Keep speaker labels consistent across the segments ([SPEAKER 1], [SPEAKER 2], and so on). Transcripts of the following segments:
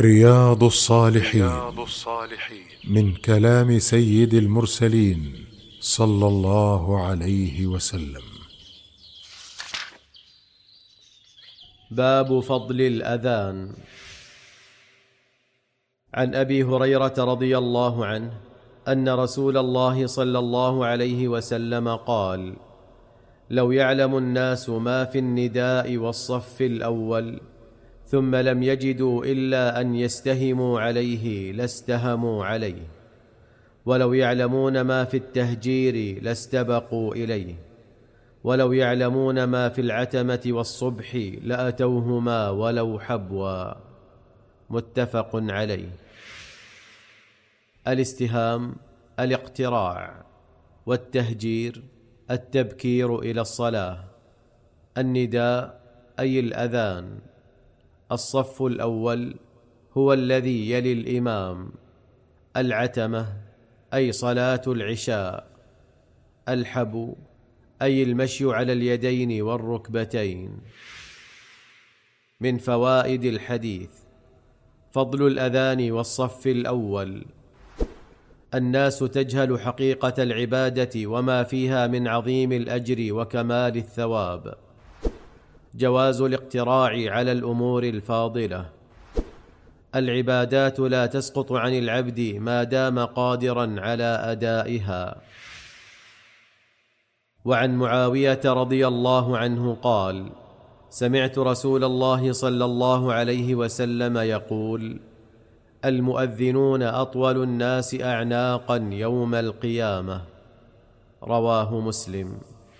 [SPEAKER 1] رياض الصالحين من كلام سيد المرسلين صلى الله عليه وسلم.
[SPEAKER 2] باب فضل الأذان. عن أبي هريرة رضي الله عنه أن رسول الله صلى الله عليه وسلم قال: لو يعلم الناس ما في النداء والصف الأول ثم لم يجدوا إلا أن يستهموا عليه لاستهموا عليه، ولو يعلمون ما في التهجير لاستبقوا إليه، ولو يعلمون ما في العتمة والصبح لأتوهما ولو حبوا. متفق عليه. الاستهام الاقتراع، والتهجير التبكير إلى الصلاة. النداء أي الأذان. الصف الأول هو الذي يلي الإمام. العتمة أي صلاة العشاء. الحبو أي المشي على اليدين والركبتين. من فوائد الحديث: فضل الأذان والصف الأول. الناس تجهل حقيقة العبادة وما فيها من عظيم الأجر وكمال الثواب. جواز الاقتراع على الأمور الفاضلة. العبادات لا تسقط عن العبد ما دام قادرا على أدائها. وعن معاوية رضي الله عنه قال: سمعت رسول الله صلى الله عليه وسلم يقول: المؤذنون أطول الناس أعناقا يوم القيامة. رواه مسلم.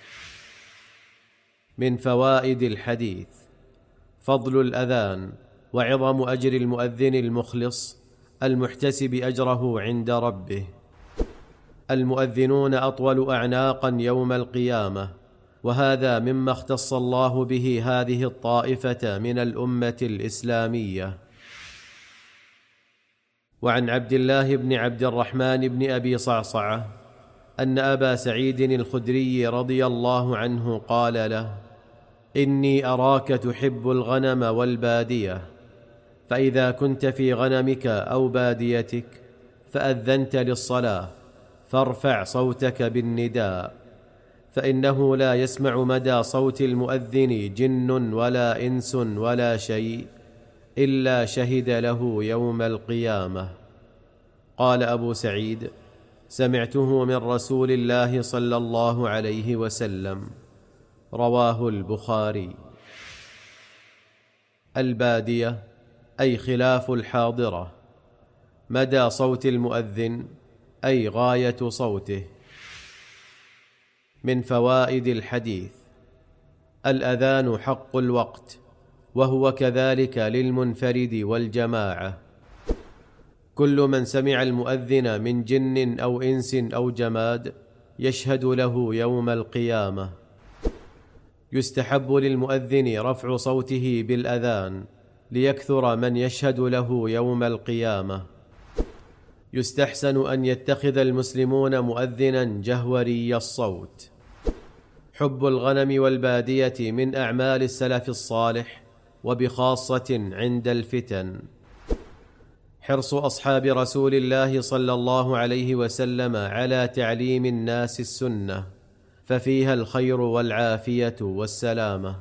[SPEAKER 2] من فوائد الحديث: فضل الأذان وعظم أجر المؤذن المخلص المحتسب أجره عند ربه. المؤذنون أطول أعناقا يوم القيامة، وهذا مما اختص الله به هذه الطائفة من الأمة الإسلامية. وعن عبد الله بن عبد الرحمن بن أبي صعصعة أن أبا سعيد الخدري رضي الله عنه قال له: إني أراك تحب الغنم والبادية، فإذا كنت في غنمك أو باديتك فأذنت للصلاة فارفع صوتك بالنداء، فإنه لا يسمع مدى صوت المؤذن جن ولا إنس ولا شيء إلا شهد له يوم القيامة. قال أبو سعيد: سمعته من رسول الله صلى الله عليه وسلم. رواه البخاري. البادية أي خلاف الحاضرة. مدى صوت المؤذن أي غاية صوته. من فوائد الحديث: الأذان حق الوقت، وهو كذلك للمنفرد والجماعة. كل من سمع المؤذن من جن أو إنس أو جماد يشهد له يوم القيامة. يستحب للمؤذن رفع صوته بالأذان ليكثر من يشهد له يوم القيامة. يستحسن أن يتخذ المسلمون مؤذنا جهوري الصوت. حب الغنم والبادية من أعمال السلف الصالح، وبخاصة عند الفتن. حرص أصحاب رسول الله صلى الله عليه وسلم على تعليم الناس السنة، ففيها الخير والعافية والسلامة.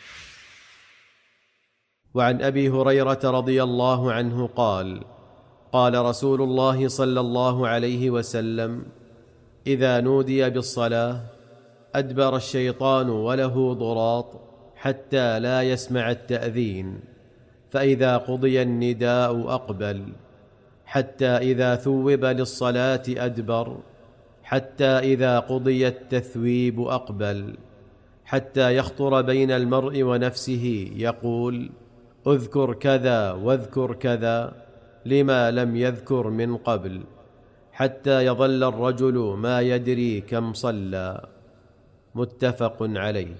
[SPEAKER 2] وعن أبي هريرة رضي الله عنه قال: قال رسول الله صلى الله عليه وسلم: إذا نودي بالصلاة أدبر الشيطان وله ضراط حتى لا يسمع التأذين، فإذا قضي النداء أقبل، حتى إذا ثوب للصلاة أدبر، حتى إذا قضي التثويب أقبل، حتى يخطر بين المرء ونفسه يقول: اذكر كذا واذكر كذا لما لم يذكر من قبل، حتى يظل الرجل ما يدري كم صلى. متفق عليه.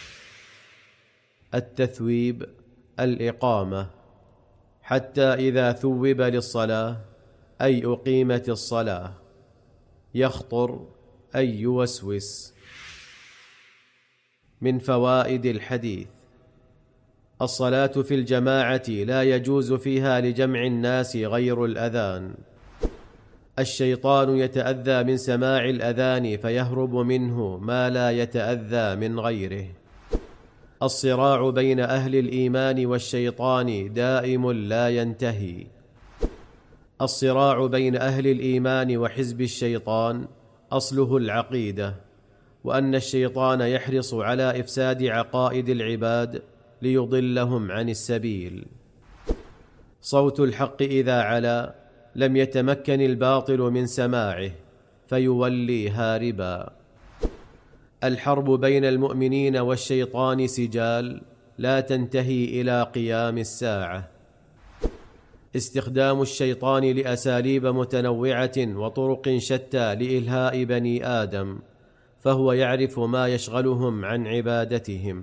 [SPEAKER 2] التثويب الإقامة. حتى إذا ثوب للصلاة أي أقيمت الصلاة. يخطر أي يوسوس. من فوائد الحديث: الصلاة في الجماعة لا يجوز فيها لجمع الناس غير الأذان. الشيطان يتأذى من سماع الأذان فيهرب منه ما لا يتأذى من غيره. الصراع بين أهل الإيمان والشيطان دائم لا ينتهي. الصراع بين أهل الإيمان وحزب الشيطان أصله العقيدة، وأن الشيطان يحرص على إفساد عقائد العباد ليضلهم عن السبيل. صوت الحق إذا علا لم يتمكن الباطل من سماعه فيولي هاربا. الحرب بين المؤمنين والشيطان سجال لا تنتهي إلى قيام الساعة. استخدام الشيطان لأساليب متنوعة وطرق شتى لإلهاء بني آدم، فهو يعرف ما يشغلهم عن عبادتهم.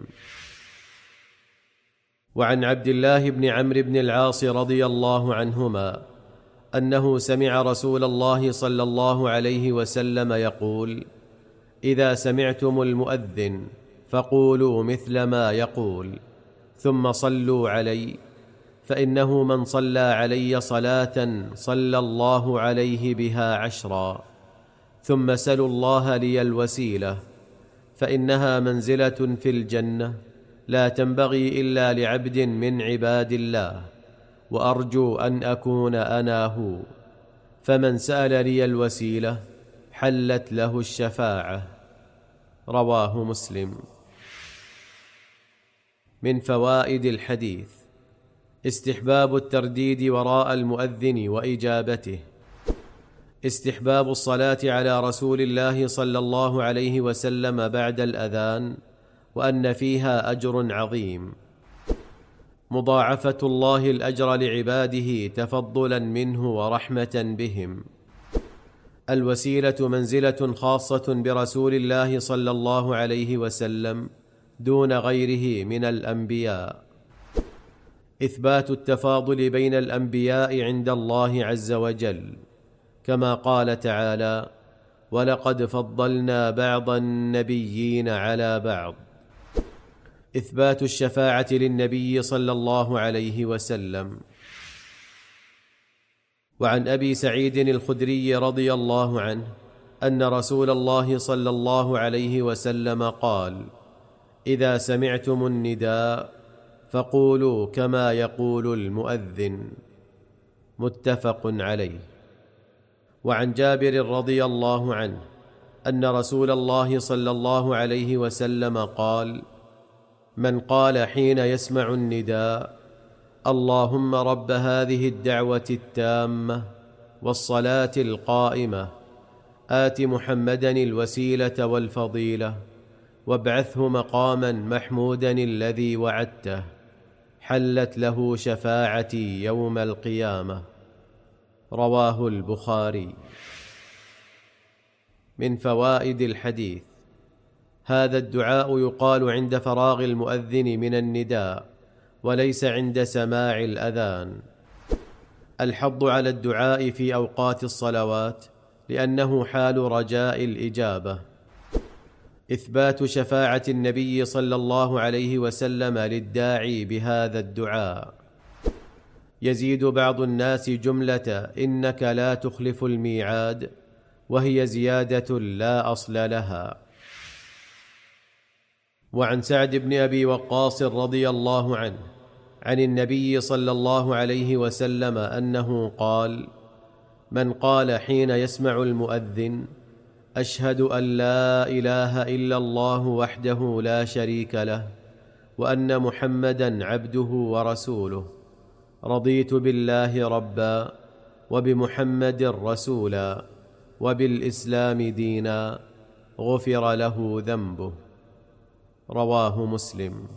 [SPEAKER 2] وعن عبد الله بن عمرو بن العاص رضي الله عنهما أنه سمع رسول الله صلى الله عليه وسلم يقول: إذا سمعتم المؤذن فقولوا مثل ما يقول، ثم صلوا علي، فإنه من صلى علي صلاة صلى الله عليه بها 10، ثم سلوا الله لي الوسيلة، فإنها منزلة في الجنة لا تنبغي إلا لعبد من عباد الله، وأرجو أن أكون أنا هو، فمن سأل لي الوسيلة حلت له الشفاعة. رواه مسلم. من فوائد الحديث: استحباب الترديد وراء المؤذن وإجابته، استحباب الصلاة على رسول الله صلى الله عليه وسلم بعد الأذان، وأن فيها أجر عظيم، مضاعفة الله الأجر لعباده تفضلا منه ورحمة بهم، الوسيلة منزلة خاصة برسول الله صلى الله عليه وسلم دون غيره من الأنبياء، إثبات التفاضل بين الأنبياء عند الله عز وجل، كما قال تعالى: ولقد فضلنا بعض النبيين على بعض، إثبات الشفاعة للنبي صلى الله عليه وسلم. وعن أبي سعيد الخدري رضي الله عنه أن رسول الله صلى الله عليه وسلم قال: إذا سمعتم النداء فقولوا كما يقول المؤذن. متفق عليه. وعن جابر رضي الله عنه أن رسول الله صلى الله عليه وسلم قال: من قال حين يسمع النداء: اللهم رب هذه الدعوة التامة والصلاة القائمة، آت محمدا الوسيلة والفضيلة، وابعثه مقاما محمودا الذي وعدته، حلت له شفاعتي يوم القيامة. رواه البخاري. من فوائد الحديث: هذا الدعاء يقال عند فراغ المؤذن من النداء، وليس عند سماع الأذان. الحض على الدعاء في أوقات الصلوات لأنه حال رجاء الإجابة. إثبات شفاعة النبي صلى الله عليه وسلم للداعي بهذا الدعاء. يزيد بعض الناس جملة إنك لا تخلف الميعاد، وهي زيادة لا أصل لها. وعن سعد بن أبي وقاص رضي الله عنه عن النبي صلى الله عليه وسلم أنه قال: من قال حين يسمع المؤذن: أشهد أن لا إله إلا الله وحده لا شريك له، وأن محمدا عبده ورسوله، رضيت بالله ربا، وبمحمد رسولا، وبالإسلام دينا، غفر له ذنبه. رواه مسلم.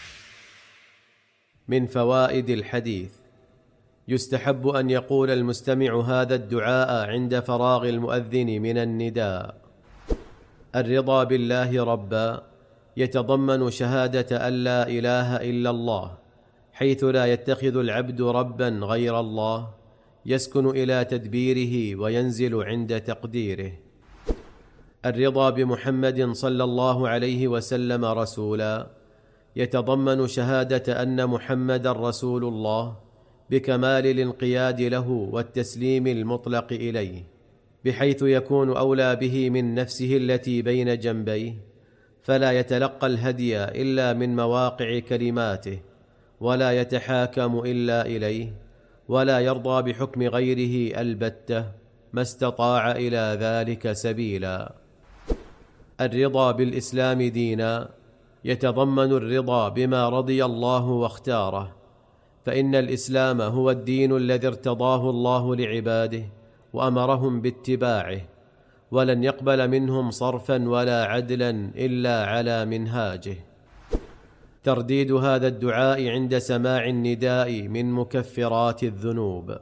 [SPEAKER 2] من فوائد الحديث: يستحب أن يقول المستمع هذا الدعاء عند فراغ المؤذن من النداء. الرضا بالله ربا يتضمن شهادة أن لا إله إلا الله، حيث لا يتخذ العبد ربا غير الله يسكن إلى تدبيره وينزل عند تقديره. الرضا بمحمد صلى الله عليه وسلم رسولا يتضمن شهادة أن محمدًا رسول الله بكمال الانقياد له والتسليم المطلق إليه، بحيث يكون أولى به من نفسه التي بين جنبيه، فلا يتلقى الهدي إلا من مواقع كلماته، ولا يتحاكم إلا إليه، ولا يرضى بحكم غيره البتة ما استطاع إلى ذلك سبيلا. الرضا بالإسلام دينا يتضمن الرضا بما رضي الله واختاره، فإن الإسلام هو الدين الذي ارتضاه الله لعباده وأمرهم باتباعه، ولن يقبل منهم صرفا ولا عدلا إلا على منهاجه. ترديد هذا الدعاء عند سماع النداء من مكفرات الذنوب.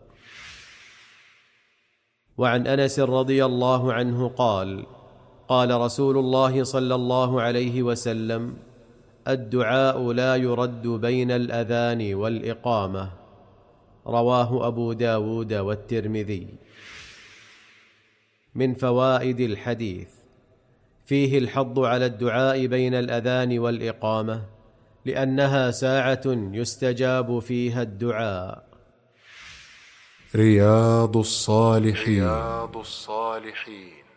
[SPEAKER 2] وعن أنس رضي الله عنه قال: قال رسول الله صلى الله عليه وسلم: الدعاء لا يرد بين الأذان والإقامة. رواه أبو داود والترمذي. من فوائد الحديث: فيه الحض على الدعاء بين الأذان والإقامة، لأنها ساعة يستجاب فيها الدعاء.
[SPEAKER 1] رياض الصالحين